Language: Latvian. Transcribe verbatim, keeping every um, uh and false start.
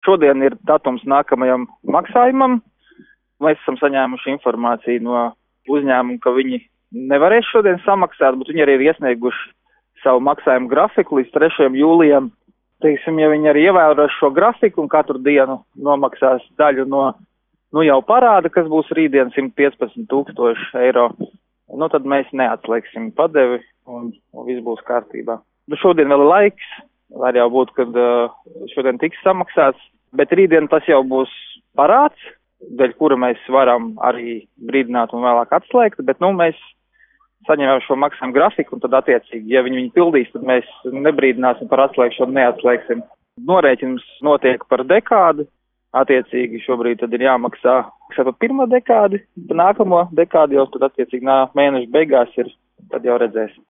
Šodien ir datums nākamajam maksājumam. Mēs esam saņēmuši informāciju no uzņēmuma, ka viņi nevarēs šodien samaksāt, bet viņi arī ir iesnieguši savu maksājumu grafiku līdz trešajam jūlijam. Teiksim, ja viņi arī ievēros šo grafiku un katru dienu nomaksās daļu no nu jau parāda, kas būs rītdien simt piecpadsmit tūkstoši eiro, nu tad mēs neatslēgsim padevi un, un viss būs kārtībā. Nu, šodien vēl ir laiks, var jau būt, kad uh, šodien tiks samaksāts, bet rītdien tas jau būs parāds, dēļ kura mēs varam arī brīdināt un vēlāk atslēgt, bet nu mēs saņemam šo maksājumu grafiku un tad attiecīgi, ja viņi viņu pildīs, tad mēs nebrīdināsim par atslēgšanu, neatslēgsim. Norēķins notiek par dekādi, attiecīgi šobrīd tad ir jāmaksā par pirmo dekādi, par nākamo dekādi jau tad attiecīgi nā, mēneša beigās ir, tad jau redzēsim.